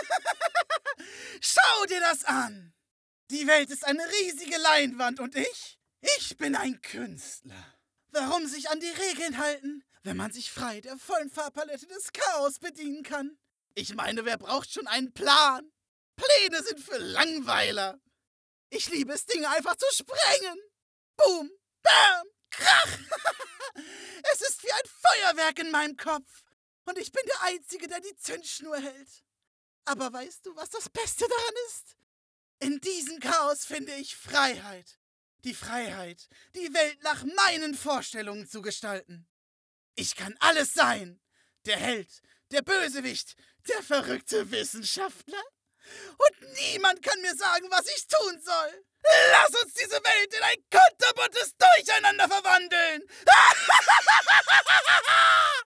Schau dir das an! Die Welt ist eine riesige Leinwand und ich bin ein Künstler. Warum sich an die Regeln halten, wenn man sich frei der vollen Farbpalette des Chaos bedienen kann? Ich meine, wer braucht schon einen Plan? Pläne sind für Langweiler. Ich liebe es, Dinge einfach zu sprengen. Boom, bam, krach. Es ist wie ein Feuerwerk in meinem Kopf. Und ich bin der Einzige, der die Zündschnur hält. Aber weißt du, was das Beste daran ist? In diesem Chaos finde ich Freiheit. Die Freiheit, die Welt nach meinen Vorstellungen zu gestalten. Ich kann alles sein. Der Held, der Bösewicht, der verrückte Wissenschaftler. Und niemand kann mir sagen, was ich tun soll. Lass uns diese Welt in ein kunterbuntes Durcheinander verwandeln.